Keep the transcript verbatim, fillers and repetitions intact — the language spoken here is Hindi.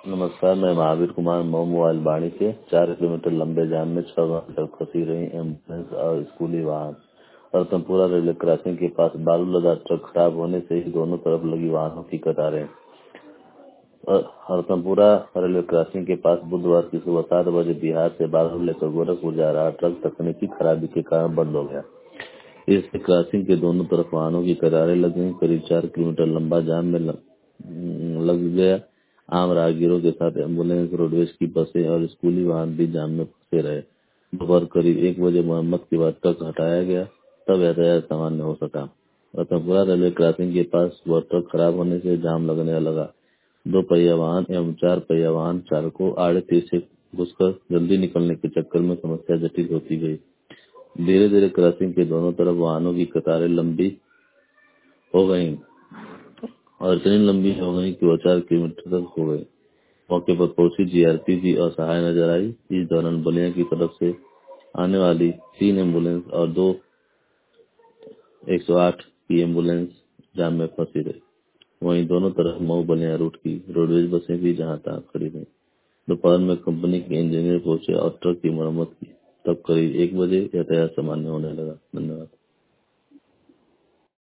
नमस्कार, मैं महावीर कुमार मऊ मोबाइल बाड़ी से। चार किलोमीटर लंबे जाम में छह घंटे तक फंसी रही एम्बुलेंस और स्कूली वाहन। हरतमपुरा रेलवे क्रॉसिंग के पास बालू लदा ट्रक खराब होने से ही दोनों तरफ लगी वाहनों की कतारें। और हरतमपुरा रेलवे क्रॉसिंग के पास बुधवार की सुबह सात बजे बिहार से बालू लेकर गोरखपुर जा रहा ट्रक तकनीकी खराबी के कारण बंद हो गया। इससे क्रॉसिंग के दोनों तरफ वाहनों की कतारें लग गई। करीब चार किलोमीटर लंबा जाम में लग, लग गया। आम राहगीरों के साथ एम्बुलेंस, रोडवेज की बसें और स्कूली वाहन भी जाम में फंसे रहे। दोपहर करीब एक बजे मरम्मत के बाद ट्रक हटाया गया, तब यातायात सामान्य हो सका। रतनपुरा रेलवे क्रॉसिंग के पास वह ट्रक खराब होने से जाम लगने लगा। दो पहिया वाहन एवं चार पहिया वाहन चालकों आड़े तिरछे घुसकर जल्दी निकलने के चक्कर में समस्या जटिल होती गई। धीरे धीरे क्रॉसिंग के दोनों तरफ वाहनों की कतारें लंबी हो गयी और इतनी लंबी हो गई कि वो चार किलोमीटर तक हो गई। मौके पर पहुंची जीआरपी भी असहाय नजर आई। इस दौरान बलिया की तरफ से आने वाली तीन एम्बुलेंस और दो एक सौ आठ की एम्बुलेंस जाम में फंसी रही। वहीं दोनों तरफ मऊ बलिया रूट की रोडवेज बसें भी जहां तहां खड़ी रहीं। दोपहर में कंपनी के इंजीनियर पहुंचे और ट्रक की मरम्मत की। तब करीब एक बजे यातायात सामान्य होने लगा। धन्यवाद।